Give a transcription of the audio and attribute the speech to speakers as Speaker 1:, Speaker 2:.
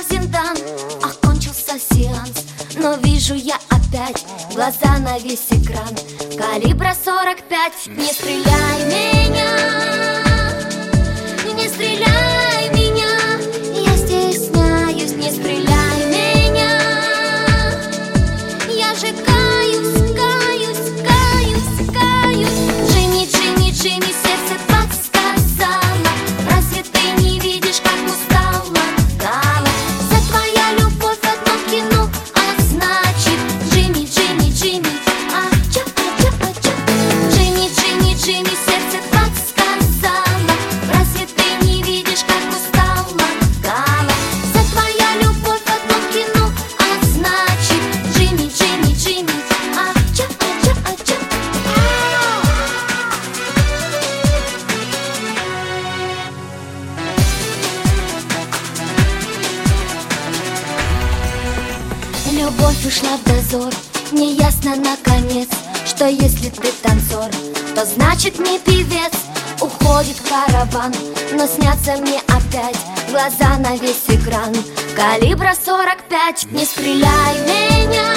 Speaker 1: Розендан. Окончился сеанс, но вижу я опять глаза на весь экран. Калибра 45. Не стреляй меня, не стреляй меня, я стесняюсь. Не стреляй меня, я же каюсь, каюсь, каюсь, каюсь. Джимми, Джимми, Джимми, сердце подсказало. Разве ты не видишь, как устала Гала? За твоя любовь одно кино, а значит Джимми, Джимми, Джимми, а-ча, а-ча, а-ча. Джимми, Джимми, Джимми, сердце подсказало. Разве ты не видишь, как устала Гала? За твоя любовь одно кино, а значит Джимми, Джимми, Джимми, а-ча, а-ча, а-ча. Любовь ушла в дозор, мне ясно наконец, что если ты танцор, то значит не певец. Уходит караван, но снятся мне опять глаза на весь экран. Калибра 45. Не стреляй меня,